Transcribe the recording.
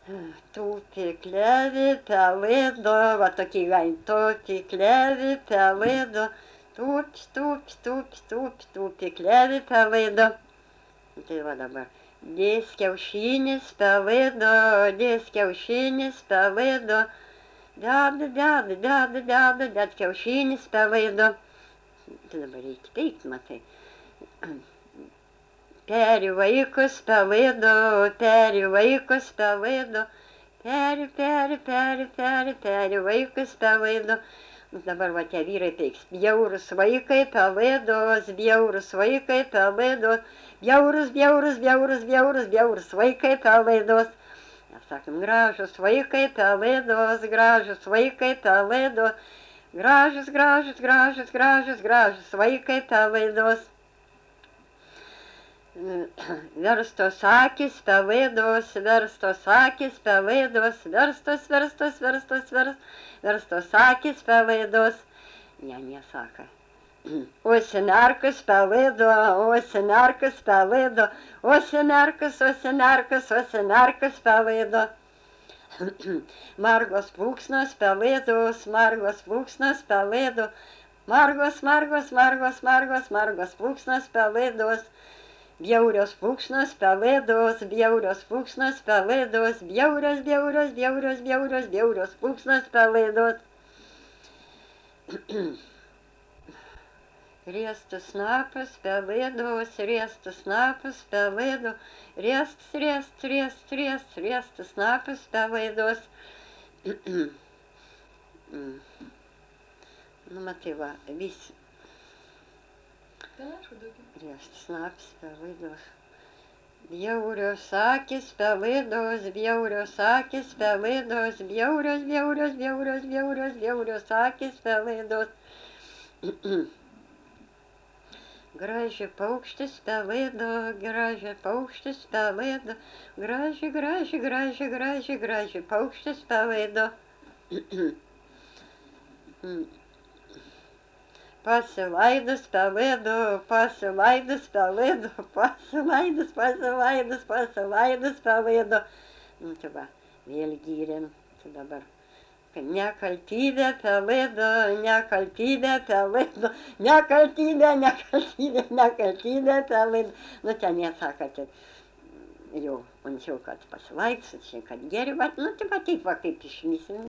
Tupi klevį pelėdo, va tokį gain, tupi klevį pelėdo, tupi klevį pelėdo. Tai va dabar. Dės kiaušinis pelėdo, dės kiaušinis pelėdo, deda kiaušinis pelėdo. Tai dabar reikia teikt, matai. Peri vaikus pelėdo, peri vaikus pelėdo, peri vaikus pelėdo. Dabar va tie vyrai teiks, bjaurus vaikai pelėdos, bjaurus vaikai pelėdos, bjaurus vaikai pelėdos. Mes sakom, gražus vaikai pelėdos, gražus vaikai pelėdos, gražus vaikai pelėdos. Verstos akis pelėdos, verstos akis pelėdos, verstos akis pelėdos. Nesaka. Užsimerkus pelėdo, užsimerkus pelėdo, užsimerkus pelėdo. Margos plūksnos pelėdos, margos plūksnos pelėdo, margos plūksnos pelėdos. Bjaurios plūksnos pelėdos, bjaurios plūksnos pelėdos, bjaurios plūksnos pelėdos. Riestus snapas pelėdos, riestus snapas pelėdo, riestus snapas pelėdos. Nu, matai, va, visi. Riestus snapas pelėdos. Bjaurios akis pelėdos, bjaurios akis pelėdos, bjaurios akis pelėdos. Graži paukštis pelėdo, graži paukštis pelėdo, graži paukštis pelėdo. Pasilaidus pelėdo, pasilaidus pelėdo. Nu, tai va, vėl gyrėm, tai dabar. Nekaltybė pelėdo, nekaltybė pelėdo. Nu, ten nesakate, jau, anksčiau, kad pasilaidus, čia, kad geri, bet, nu, tai va, taip va, kaip išmysim,